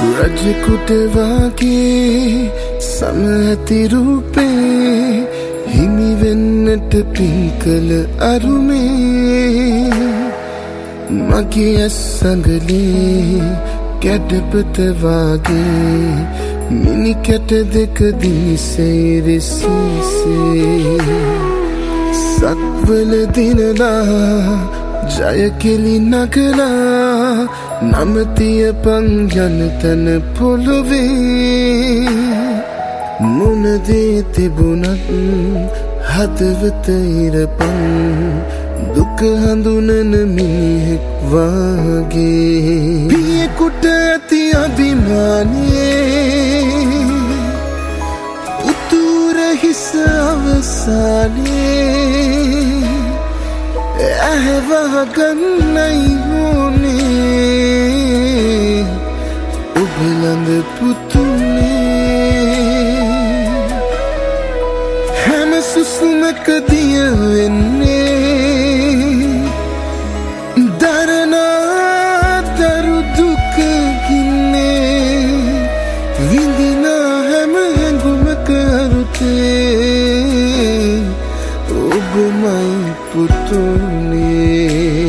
රජකුට වාගේ සමඇති රූපේ හිමි වෙන්නට පින් කළ අරුමේ මගේ ඇස් අඟලේ කැඩපත වාගේ මිනිකැට දෙක දිනිසේ රෙසිසේ සක්වල දිනලා ජයකෙලි නගලා නමතිය පං යන තැන පොළොවේ මොනදේ තිබුණත් හදවත ඉරපන් දුක හඳුනන මිනිහෙක් වාගේ පියෙකුට ඇති අභිමානයේ උතුර හිස අවසානයේ ඇහැවහගන්නයි ඕනේ ඔබ ළඟ පුතුනේ හැම සුසුමක දිය වෙන්නේ දරනා දරු දුක ගින්නේ විඳිනා හැම හැඟුමක අරුතේ ඔබමයි පුතුනේ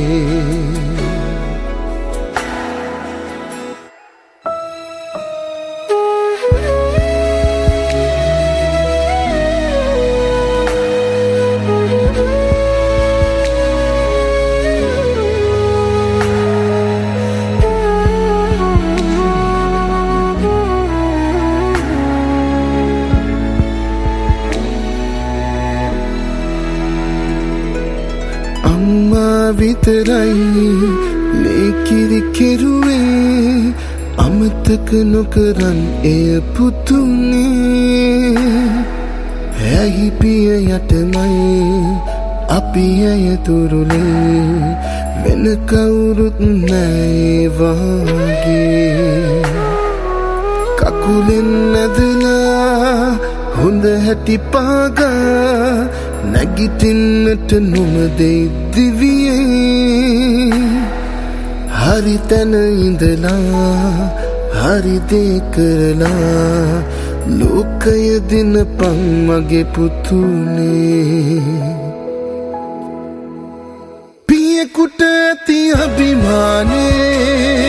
අම්මා විතරයි ලේකිරි කෙරුවේ අමතක නොකරන් එය පුතුනේ ඇයි පිය යටමයි අපි ඇය තුරුලේ වෙන කවුරුත් නෑ වාගේ කකුලෙන් නැදලා හොඳ හැටි පාගා නැගිටින්නට නොමදෙයි දිවියේ හරි තැන ඉඳලා හරි දේ කරලා ලෝකය දිනපන් මගේ පුතුනේ පියෙකුට ඇති අභිමානේ